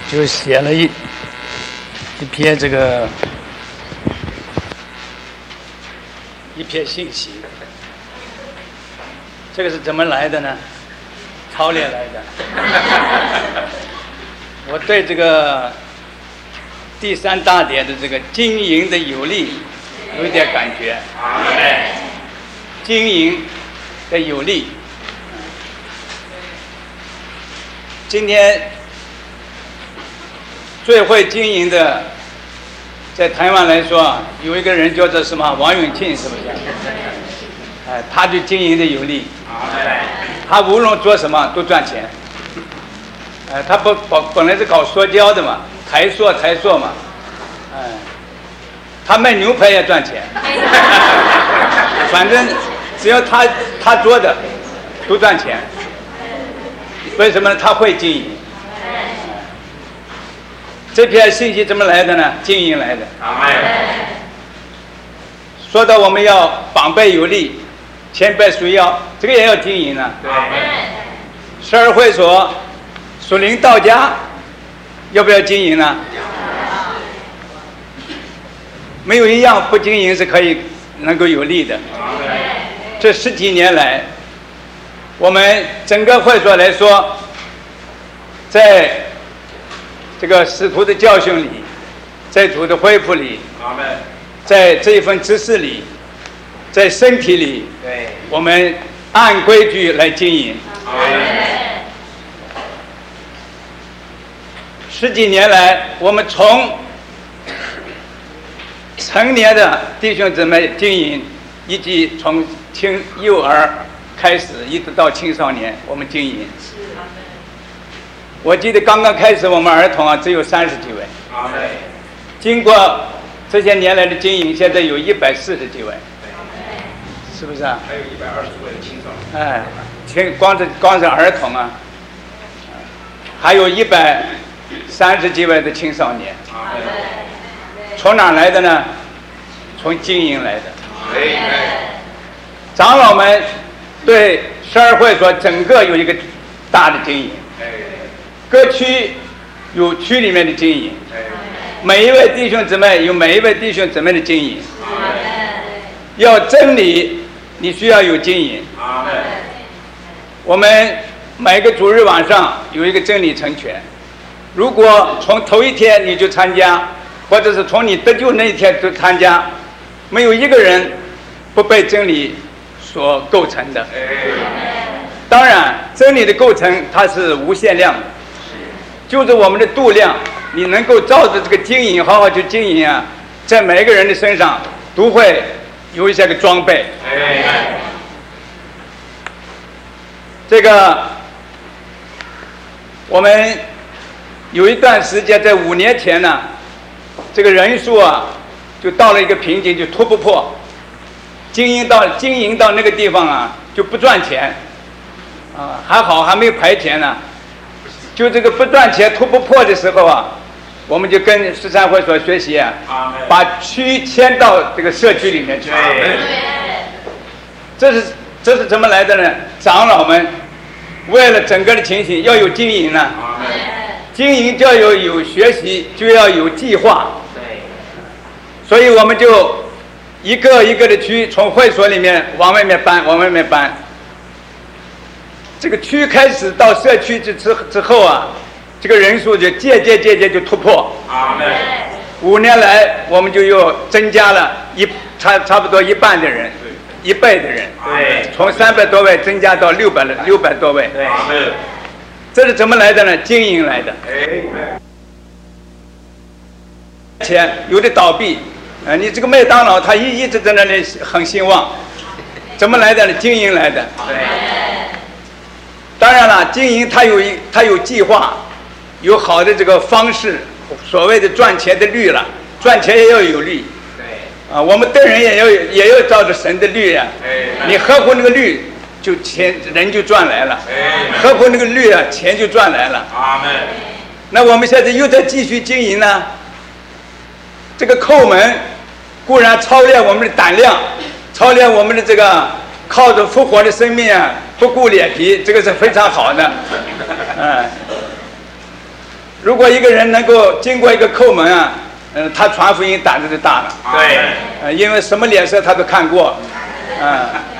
就写了一篇一篇信息。这个是怎么来的呢？操练来的。我对这个第三大点的这个经营的有力有一点感觉。经营的有力。今天最会经营的，在台湾来说，有一个人叫做什么王永庆，是不是？他就经营的有力。他无论做什么都赚钱。他本来是搞塑胶的嘛，台塑嘛，他卖牛排也赚钱。反正只要他做的都赚钱。为什么他会经营？这篇信息怎么来的呢？经营来的。说到我们要膀背有力，前背束腰，这个也要经营呢。12会所属灵道家要不要经营呢？没有一样不经营是可以能够有利的。这10几年来，我们整个会所来说，在这个使徒的教训里，在主的恢复里，在这一份知识里，在身体里，我们按规矩来经营。10几年来，我们从成年的弟兄姊妹经营，以及从幼儿开始一直到青少年，我们经营。我记得刚刚开始我们儿童只有30几位。经过这些年来的经营，现在有140几位，是不是啊？还有120位的青少年。光是儿童啊，还有130几位的青少年。从哪来的呢？从经营来的。长老们对12会所整个有一个大的经营，各区有区里面的经营，每一位弟兄姊妹有每一位弟兄姊妹的经营。要真理，你需要有经营。我们每个主日晚上有一个真理成全，如果从头一天你就参加，或者是从你得救那一天就参加，没有一个人不被真理所构成的。当然真理的构成它是无限量的，就是我们的度量，你能够照着这个经营好好去经营啊，在每一个人的身上都会有一些个装备。这个我们有一段时间在5年前呢，这个人数就到了一个瓶颈，就突不破。经营到那个地方就不赚钱，还好还没有排钱呢。就这个不赚钱突不破的时候我们就跟13会所学习把区迁到这个社区里面去。这是怎么来的呢？长老们为了整个的情形要有经营呢，经营就要有学习，就要有计划。所以我们就一个一个的区从会所里面往外面搬。这个区开始到社区之后这个人数就渐就突破。5年来我们就又增加了差不多1半的人，1倍的人。从300多位增加到600多位。这是怎么来的呢？经营来的。钱有的倒闭，你这个麦当劳它一直在那里很兴旺，怎么来的呢？经营来的。当然了，经营它有计划，有好的这个方式，所谓的赚钱的律了，赚钱也要有律。我们对人也要照着神的律你合乎那个律，就人就赚来了；合乎那个律钱就赚来了。那我们现在又在继续经营呢。这个叩门固然操练我们的胆量，操练我们的这个靠着复活的生命不顾脸皮，这个是非常好的。 如果一个人能够经过一个叩门啊，他传福音胆子就大了。 对， 因为什么脸色他都看过，